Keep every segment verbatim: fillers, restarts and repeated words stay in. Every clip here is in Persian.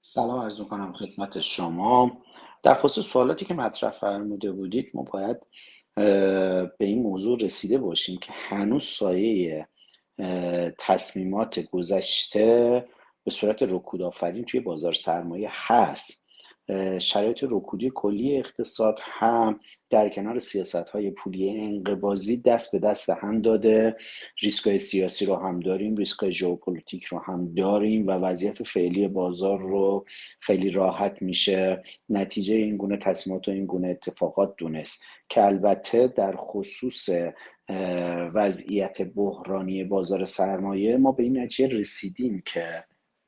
سلام عرض میکنم خدمت شما. در خصوص سوالاتی که مطرح فرموده بودید، ما باید اه، به این موضوع رسیده باشیم که هنوز سایه اه، تصمیمات گذشته به صورت رکود آفرین توی بازار سرمایه هست. اه، شرایط رکودی کلی اقتصاد هم در کنار سیاست‌های پولی انقباضی دست به دست هم داده. ریسک‌های سیاسی رو هم داریم، ریسک‌های ژئوپلیتیک رو هم داریم و وضعیت فعلی بازار رو خیلی راحت میشه نتیجه این گونه تصمیمات و این گونه اتفاقات دونست که البته در خصوص وضعیت بحرانی بازار سرمایه ما به این نتیجه رسیدیم که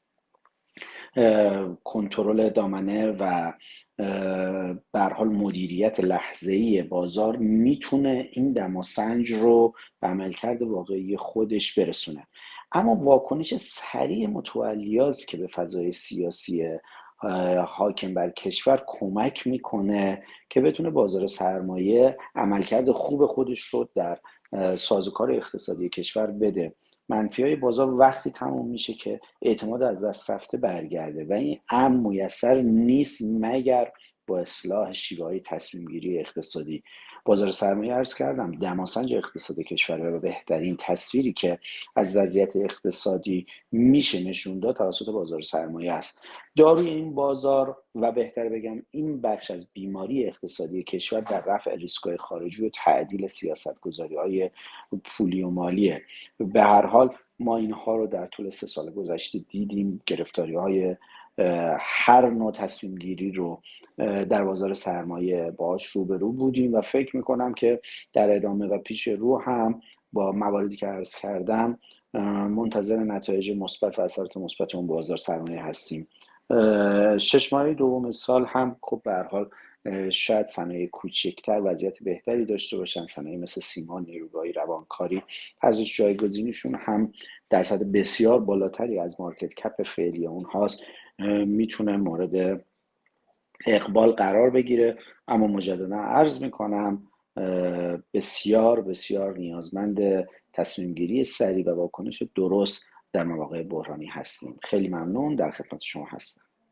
کنترل دامنه و به هر حال مدیریت لحظه‌ای بازار میتونه این دماسنج رو به عملکرد واقعی خودش برسونه. اما واکنش سریع متولیاست که به فضای سیاسی حاکم بر کشور کمک میکنه که بتونه بازار سرمایه عملکرد خوب خودش رو در سازوکار اقتصادی کشور بده. منفی های بازار وقتی تموم میشه که اعتماد از دست رفته برگرده و این امر میسر نیست مگر با اصلاح شیوه های تصمیم گیری اقتصادی. بازار سرمایه عرض کردم دماسنج اقتصاد کشور و بهترین تصویری که از وضعیت اقتصادی میشه نشون داد توسط بازار سرمایه است. داروی این بازار و بهتر بگم این بخش از بیماری اقتصادی کشور در رفع ریسک‌های خارجی و تعدیل سیاست‌گذاری‌های پولی و مالیه. به هر حال ما اینها رو در طول سه سال گذشته دیدیم، گرفتاری های هر نوع تصمیم گیری رو در بازار سرمایه باهاش روبرو بودیم و فکر میکنم که در ادامه و پیش رو هم با مواردی که عرض کردم منتظر نتایج مثبت و اثرات مثبت اون بازار سرمایه هستیم. شش ماهه دوم سال هم خب به هر حال شاید صنایع کوچکتر وضعیت بهتری داشته باشن، صنایع مثل سیما، نیروگاهی، روانکاری، ارزش جایگزینشون هم درصد بسیار بالاتری از مارکت کپ فعلی اونهاست، میتونه مورد اقبال قرار بگیره. اما مجددا عرض میکنم بسیار بسیار نیازمند تصمیم گیری سریع و واکنش درست در مواقع بحرانی هستیم. خیلی ممنون، در خدمت شما هستم.